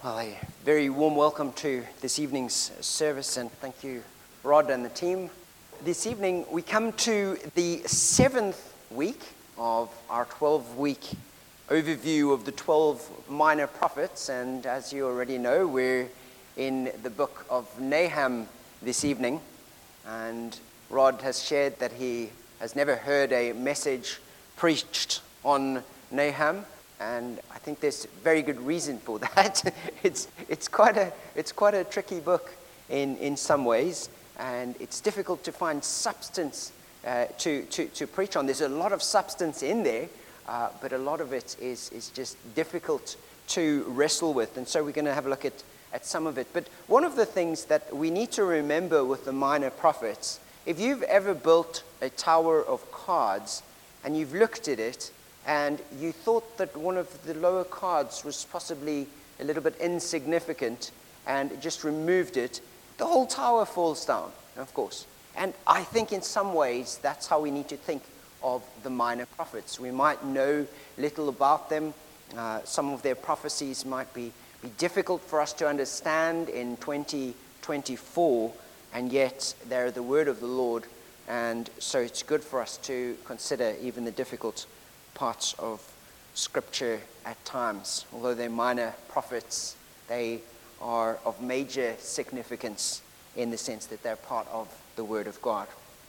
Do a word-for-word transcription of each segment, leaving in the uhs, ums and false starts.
Well, a very warm welcome to this evening's service, and thank you, Rod and the team. This evening, we come to the seventh week of our twelve-week overview of the twelve minor prophets, and as you already know, we're in the book of Nahum this evening, and Rod has shared that he has never heard a message preached on Nahum. And I think there's very good reason for that. it's it's quite a it's quite a tricky book in, in some ways, and it's difficult to find substance uh, to, to to preach on. There's a lot of substance in there, uh, but a lot of it is is just difficult to wrestle with. And so we're going to have a look at, at some of it. But one of the things that we need to remember with the minor prophets, if you've ever built a tower of cards and you've looked at it, and you thought that one of the lower cards was possibly a little bit insignificant and just removed it, the whole tower falls down, of course. And I think in some ways that's how we need to think of the minor prophets. We might know little about them. Uh, some of their prophecies might be, be difficult for us to understand in twenty twenty-four, and yet they're the word of the Lord. And so it's good for us to consider even the difficult parts of Scripture at times. Although they're minor prophets, they are of major significance in the sense that they're part of the Word of God.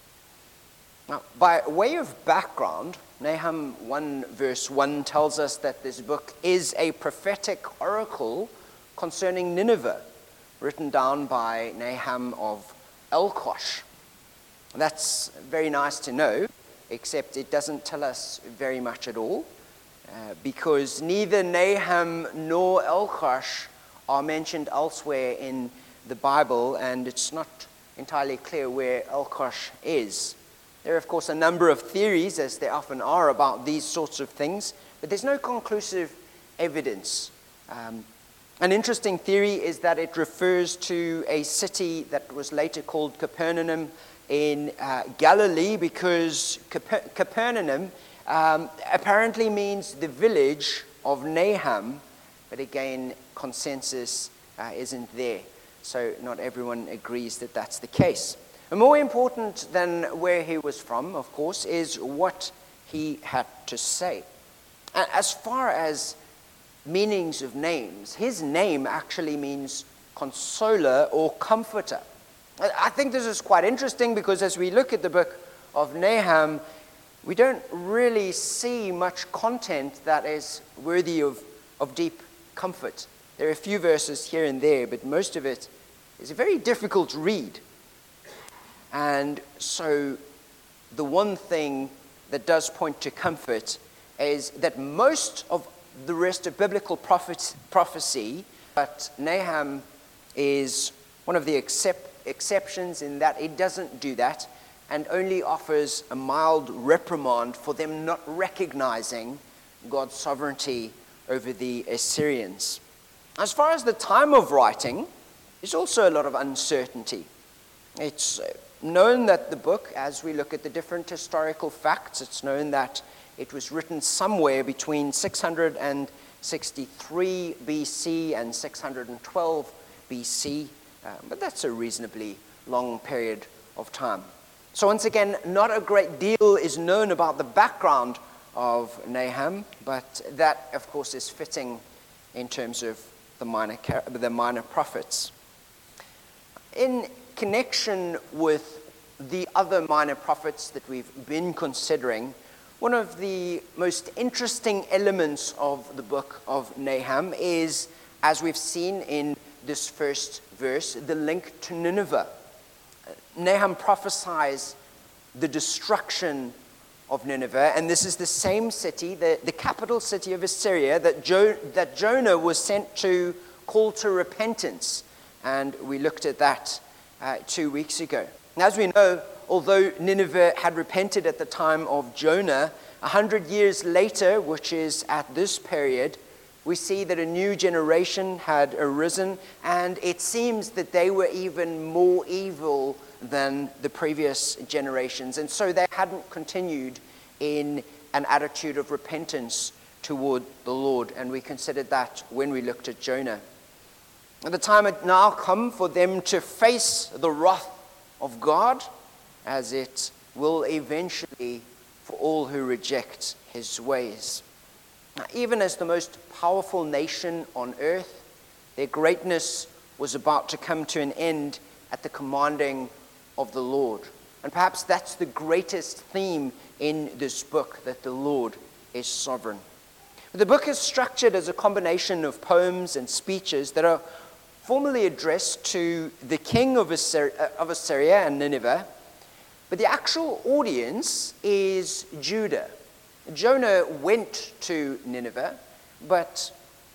Now, by way of background, Nahum one verse one tells us that this book is a prophetic oracle concerning Nineveh, written down by Nahum of Elkosh. That's very nice to know, except it doesn't tell us very much at all, uh, because neither Nahum nor Elkosh are mentioned elsewhere in the Bible, and it's not entirely clear where Elkosh is. There are, of course, a number of theories, as there often are, about these sorts of things, but there's no conclusive evidence. Um, an interesting theory is that it refers to a city that was later called Capernaum in uh, Galilee, because Caper- Capernaum um, apparently means the village of Nahum, but again, consensus uh, isn't there. So not everyone agrees that that's the case. And more important than where he was from, of course, is what he had to say. And as far as meanings of names, his name actually means consoler or comforter. I think this is quite interesting because as we look at the book of Nahum, we don't really see much content that is worthy of, of deep comfort. There are a few verses here and there, but most of it is a very difficult read. And so the one thing that does point to comfort is that most of the rest of biblical prophet, prophecy, but Nahum is one of the except exceptions in that it doesn't do that and only offers a mild reprimand for them not recognizing God's sovereignty over the Assyrians. As far as the time of writing, there's also a lot of uncertainty. It's known that the book, as we look at the different historical facts, it's known that it was written somewhere between six hundred sixty-three B C and six hundred twelve B C. Uh, but that's a reasonably long period of time. So once again, not a great deal is known about the background of Nahum, but that, of course, is fitting in terms of the minor, the minor prophets. In connection with the other minor prophets that we've been considering, one of the most interesting elements of the book of Nahum is, as we've seen in this first verse, the link to Nineveh. Nahum prophesies the destruction of Nineveh, and this is the same city, the, the capital city of Assyria, that, jo- that Jonah was sent to call to repentance, and we looked at that uh, two weeks ago. Now, as we know, although Nineveh had repented at the time of Jonah, a hundred years later, which is at this period, we see that a new generation had arisen, and it seems that they were even more evil than the previous generations. And so they hadn't continued in an attitude of repentance toward the Lord. And we considered that when we looked at Jonah. And the time had now come for them to face the wrath of God, as it will eventually for all who reject his ways. Now, even as the most powerful nation on earth, their greatness was about to come to an end at the commanding of the Lord. And perhaps that's the greatest theme in this book, that the Lord is sovereign. The book is structured as a combination of poems and speeches that are formally addressed to the king of Assyria, of Assyria and Nineveh, but the actual audience is Judah. Jonah went to Nineveh, but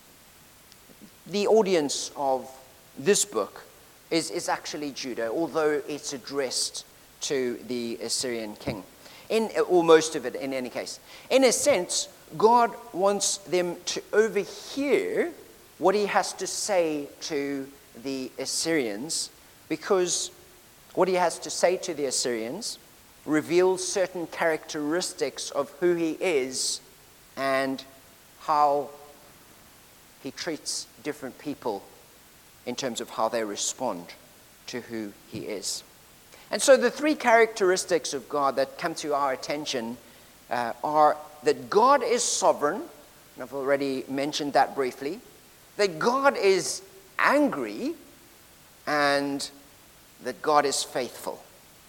the audience of this book is, is actually Judah, although it's addressed to the Assyrian king, in, or most of it in any case. In a sense, God wants them to overhear what he has to say to the Assyrians, because what he has to say to the Assyrians reveals certain characteristics of who he is and how he treats different people in terms of how they respond to who he is. And so the three characteristics of God that come to our attention uh, are that God is sovereign, and I've already mentioned that briefly, that God is angry, and that God is faithful.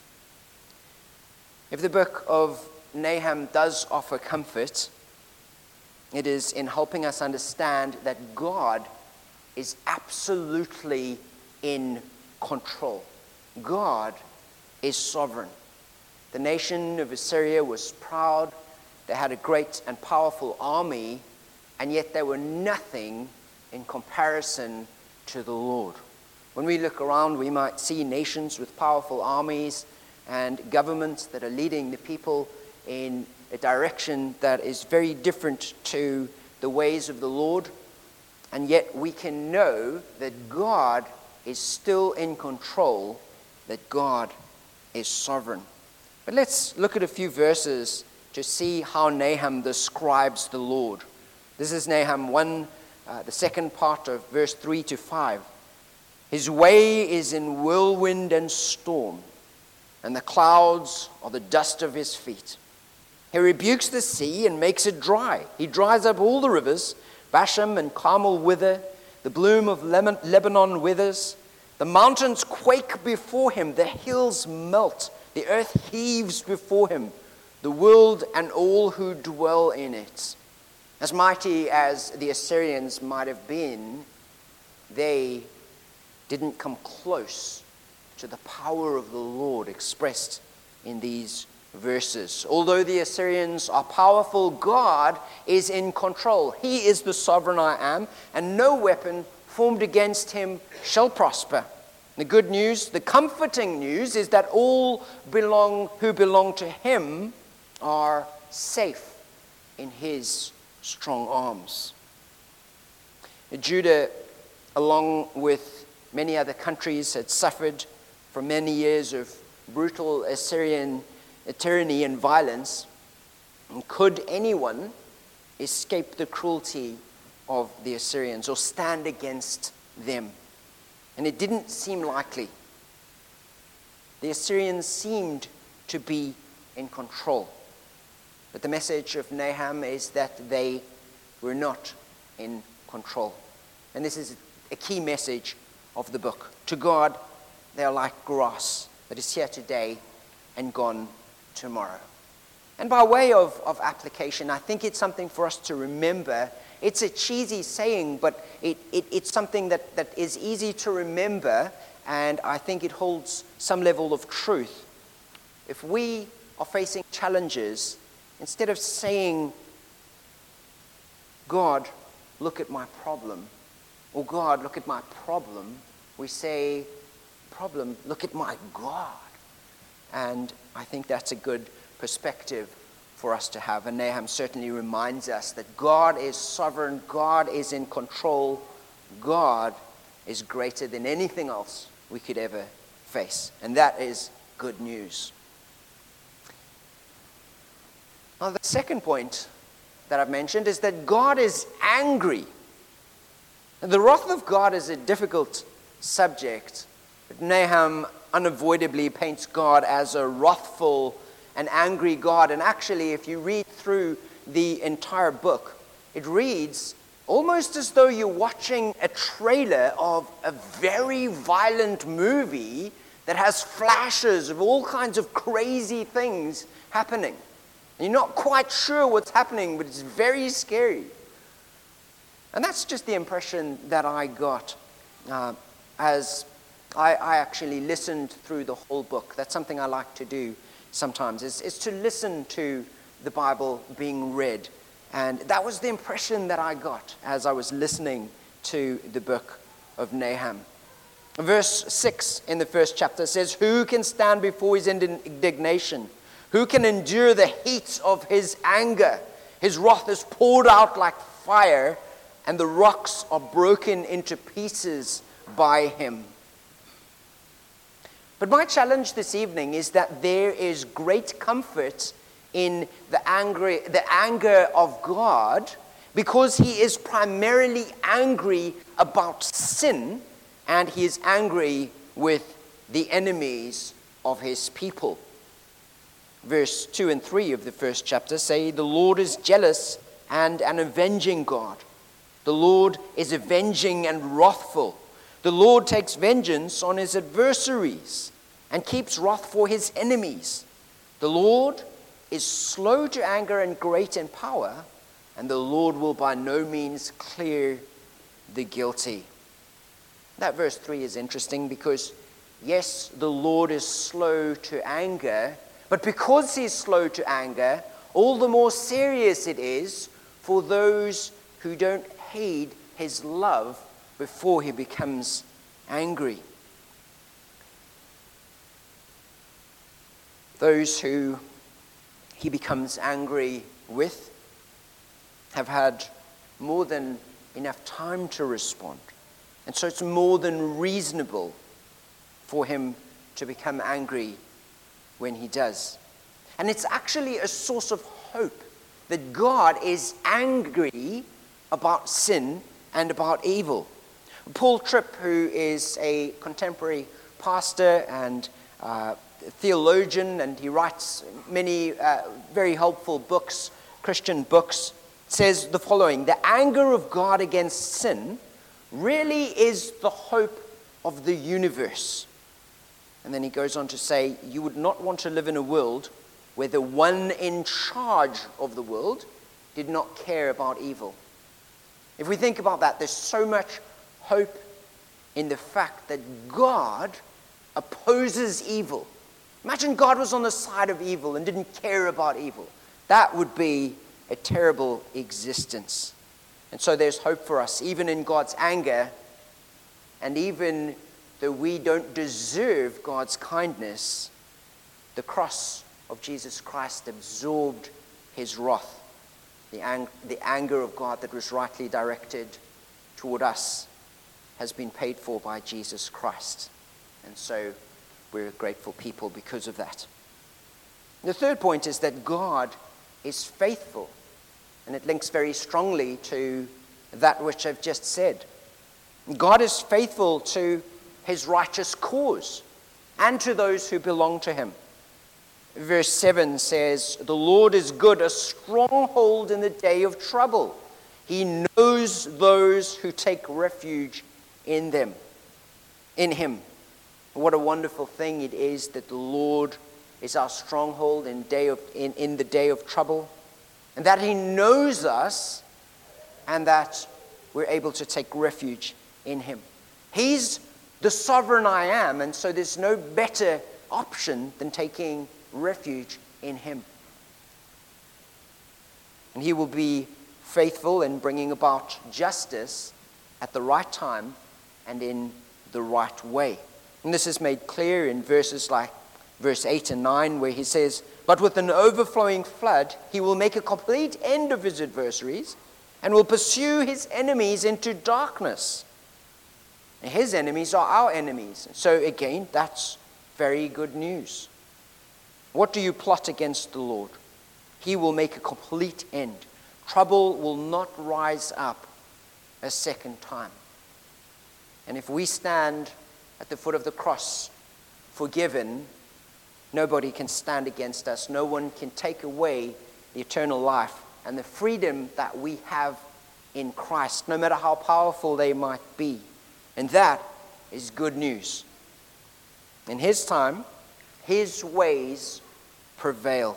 If the book of Nahum does offer comfort, it is in helping us understand that God is absolutely in control. God is sovereign. The nation of Assyria was proud. They had a great and powerful army, and yet they were nothing in comparison to the Lord. When we look around, we might see nations with powerful armies and governments that are leading the people in a direction that is very different to the ways of the Lord. And yet we can know that God is still in control, that God is sovereign. But let's look at a few verses to see how Nahum describes the Lord. This is Nahum one, uh, the second part of verse three to five. His way is in whirlwind and storm, and the clouds are the dust of his feet. He rebukes the sea and makes it dry. He dries up all the rivers. Bashan and Carmel wither. The bloom of Lebanon withers. The mountains quake before him. The hills melt. The earth heaves before him. The world and all who dwell in it. As mighty as the Assyrians might have been, they didn't come close to the power of the Lord expressed in these verses. Although the Assyrians are powerful, God is in control. He is the sovereign I am, and no weapon formed against him shall prosper. The good news, the comforting news, is that all belong who belong to him are safe in his strong arms. Judah, along with many other countries, had suffered for many years of brutal Assyrian tyranny and violence. And could anyone escape the cruelty of the Assyrians or stand against them? And it didn't seem likely. The Assyrians seemed to be in control. But the message of Nahum is that they were not in control. And this is a key message of the book. To God, they are like grass that is here today and gone tomorrow. And by way of, of application, I think it's something for us to remember. It's a cheesy saying, but it, it, it's something that, that is easy to remember, and I think it holds some level of truth. If we are facing challenges, instead of saying, God, look at my problem, or God, look at my problem, we say, problem, look at my God. And I think that's a good perspective for us to have. And Nahum certainly reminds us that God is sovereign, God is in control, God is greater than anything else we could ever face. And that is good news. Now, the second point that I've mentioned is that God is angry. The wrath of God is a difficult subject, but Nahum unavoidably paints God as a wrathful and angry God. And actually, if you read through the entire book, it reads almost as though you're watching a trailer of a very violent movie that has flashes of all kinds of crazy things happening. You're not quite sure what's happening, but it's very scary. And that's just the impression that I got uh, as I, I actually listened through the whole book. That's something I like to do sometimes, is, is to listen to the Bible being read. And that was the impression that I got as I was listening to the book of Nahum. Verse six in the first chapter says, "Who can stand before his indignation? Who can endure the heat of his anger? His wrath is poured out like fire, and the rocks are broken into pieces by him." But my challenge this evening is that there is great comfort in the angry, the anger of God, because he is primarily angry about sin, and he is angry with the enemies of his people. Verse two and three of the first chapter say, "The Lord is jealous and an avenging God. The Lord is avenging and wrathful. The Lord takes vengeance on his adversaries and keeps wrath for his enemies. The Lord is slow to anger and great in power, and the Lord will by no means clear the guilty." That verse three is interesting because, yes, the Lord is slow to anger, but because he's slow to anger, all the more serious it is for those who don't heed his love before he becomes angry. Those who he becomes angry with have had more than enough time to respond. And so it's more than reasonable for him to become angry when he does. And it's actually a source of hope that God is angry about sin and about evil. Paul Tripp, who is a contemporary pastor and uh, theologian, and he writes many uh, very helpful books, Christian books, says the following: "The anger of God against sin really is the hope of the universe." And then he goes on to say, "You would not want to live in a world where the one in charge of the world did not care about evil." If we think about that, there's so much hope in the fact that God opposes evil. Imagine God was on the side of evil and didn't care about evil. That would be a terrible existence. And so there's hope for us, even in God's anger, and even though we don't deserve God's kindness, the cross of Jesus Christ absorbed his wrath. The, ang- the anger of God that was rightly directed toward us has been paid for by Jesus Christ. And so we're a grateful people because of that. The third point is that God is faithful. And it links very strongly to that which I've just said. God is faithful to his righteous cause and to those who belong to him. Verse seven says, "The Lord is good, a stronghold in the day of trouble. He knows those who take refuge in them, in him." What a wonderful thing it is that the Lord is our stronghold in, day of, in, in the day of trouble, and that he knows us, and that we're able to take refuge in him. He's the sovereign I am, and so there's no better option than taking refuge in him. And he will be faithful in bringing about justice at the right time and in the right way. And this is made clear in verses like verse eight and nine, where he says, "But with an overflowing flood, he will make a complete end of his adversaries and will pursue his enemies into darkness." And his enemies are our enemies. So again, that's very good news. What do you plot against the Lord? He will make a complete end. Trouble will not rise up a second time. And if we stand at the foot of the cross, forgiven, nobody can stand against us. No one can take away the eternal life and the freedom that we have in Christ, no matter how powerful they might be. And that is good news. In his time, his ways prevail.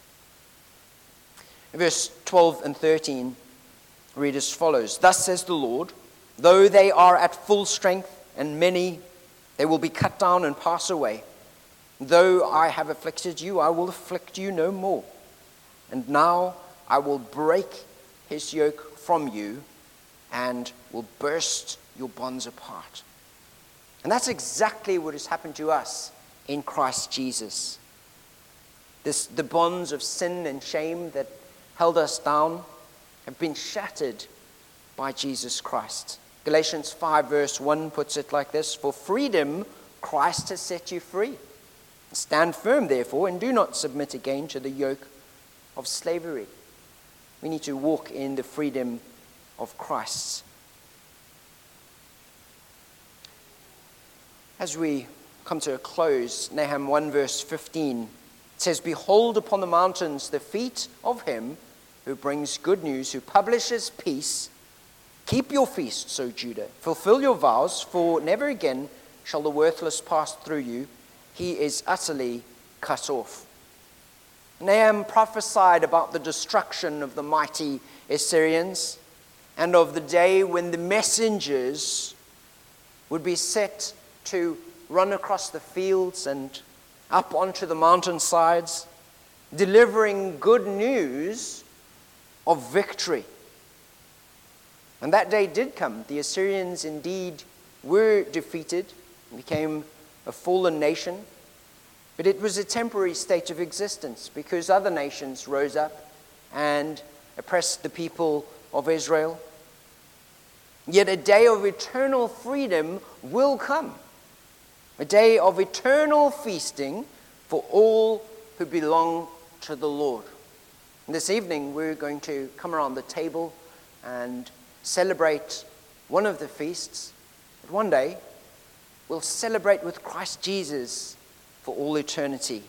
Verse twelve and thirteen read as follows. Thus says the Lord, though they are at full strength and many, they will be cut down and pass away. Though I have afflicted you, I will afflict you no more. And now I will break his yoke from you and will burst your bonds apart. And that's exactly what has happened to us in Christ Jesus. This, the bonds of sin and shame that held us down have been shattered by Jesus Christ. Galatians five verse one puts it like this, for freedom Christ has set you free. Stand firm therefore and do not submit again to the yoke of slavery. We need to walk in the freedom of Christ. As we come to a close, Nahum one verse fifteen says, behold upon the mountains the feet of him who brings good news, who publishes peace. Keep your feasts, O Judah. Fulfill your vows, for never again shall the worthless pass through you. He is utterly cut off. Nahum prophesied about the destruction of the mighty Assyrians and of the day when the messengers would be set to run across the fields and up onto the mountainsides, delivering good news of victory. And that day did come. The Assyrians indeed were defeated, became a fallen nation. But it was a temporary state of existence because other nations rose up and oppressed the people of Israel. Yet a day of eternal freedom will come. A day of eternal feasting for all who belong to the Lord. And this evening we're going to come around the table and celebrate one of the feasts. But one day we'll celebrate with Christ Jesus for all eternity.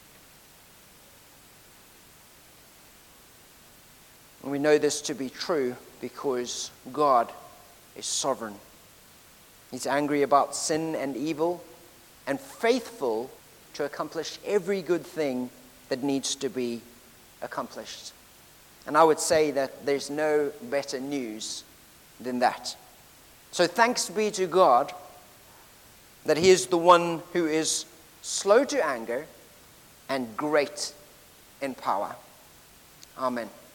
And we know this to be true because God is sovereign. He's angry about sin and evil and faithful to accomplish every good thing that needs to be accomplished. And I would say that there's no better news than that. So thanks be to God that he is the one who is slow to anger and great in power. Amen.